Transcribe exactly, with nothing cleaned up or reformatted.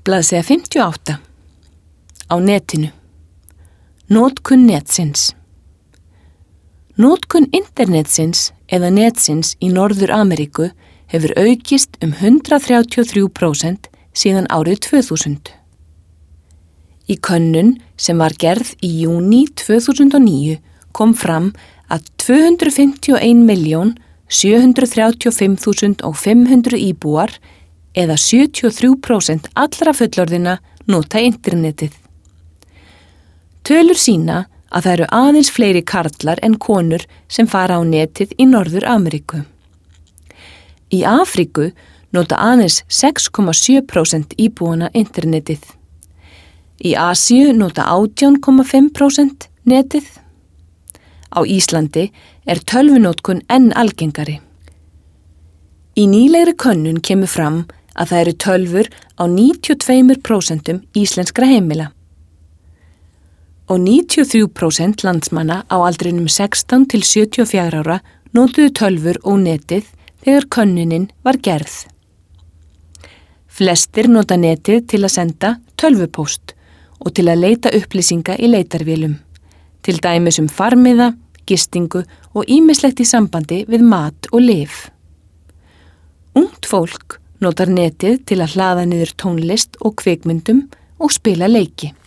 Blaðsíða fimmtíu og átta. Á netinu. Notkun netsins. Notkun internetsins eða netsins í Norður-Ameríku hefur aukist um hundrað þrjátíu og þrjú prósent síðan árið tvö þúsund. Í könnun sem var gerð í júní tvö þúsund og níu kom fram að tvö hundruð fimmtíu og ein milljón sjö hundruð þrjátíu og fimm þúsund fimm hundruð íbúar eða sjötíu og þrjú prósent allra fullorðina nota internetið. Tölur sýna að það eru aðeins fleiri karlar en konur sem fara á netið í Norður-Ameríku. Í Afríku nota aðeins sex komma sjö prósent íbúana internetið. Í Asíu nota átján komma fimm prósent netið. Á Íslandi er tölvunotkun enn algengari. Í nýlegri könnun kemur fram að það eru tölvur á níutíu og tvö prósent íslenskra heimila. Og níutíu og þrjú prósent landsmanna á aldrinum sextán til sjötíu og fjögurra ára notuðu tölvur og netið þegar könnunin var gerð. Flestir nota netið til að senda tölvupóst og til að leita upplýsinga í leitarvélum, til dæmis um farmiða, gistingu og ýmislegt í sambandi við mat og lyf. Ungt fólk notar netið til að hlaða niður tónlist og kvikmyndum og spila leiki.